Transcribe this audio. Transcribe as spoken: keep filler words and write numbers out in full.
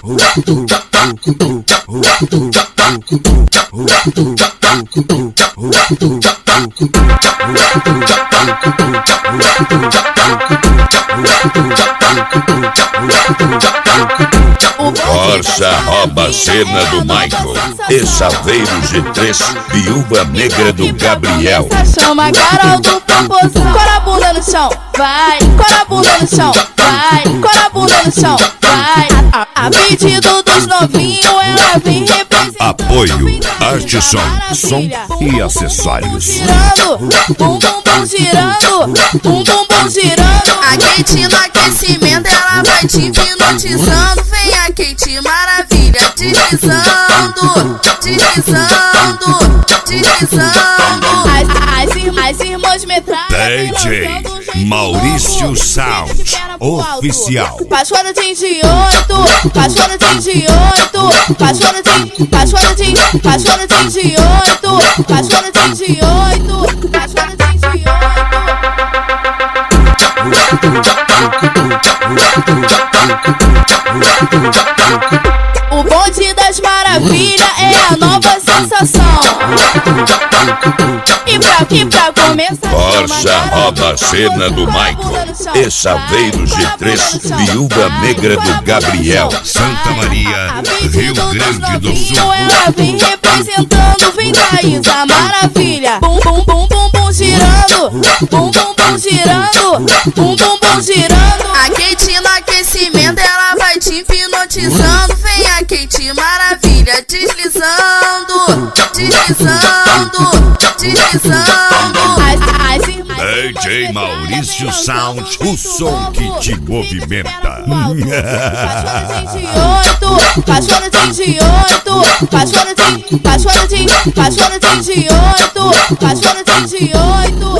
Força rouba a cena do Michael e Saveiro G três, Viúva Negra do Gabriel. Chama Carol do Popozão. Cora a bunda no chão, vai. Cora a bunda no chão, vai. Cora a bunda no chão, vai. A, a, a pedido dos novinhos, ela vem representando. Apoio, arte som, som e acessórios. Girando, bum bum bum girando, bum bum bum girando. A Kate no aquecimento, ela vai te hipnotizando. Vem a Kate maravilha, deslizando, deslizando, deslizando. As, as, as irmãs metralhas. D J Maurício Sound Oficial. Paixona de oito, paixona de oito, paixona de, paixona de, paixona de oito, paixona de oito, paixona de oito. O bonde das maravilhas é a nova sensação. E pra, e pra começar, Força rouba a cena do Michael e Saveiro G três, Viúva Negra do Gabriel. Santa Maria, Rio Grande do Sul. Ela vem representando, vem Thaís, a maravilha. Bum bum bum bum bum girando, bum bum bum girando, bum bum bum girando. A Kate no aquecimento, ela vai te hipnotizando. Vem a Kate maravilha, deslizando, deslizando, deslizando. As, as irmãs D J Maurício Sound, o som que te movimenta. Paixona de oito, paixona de, paixona de, paixona de oito, paixona de oito.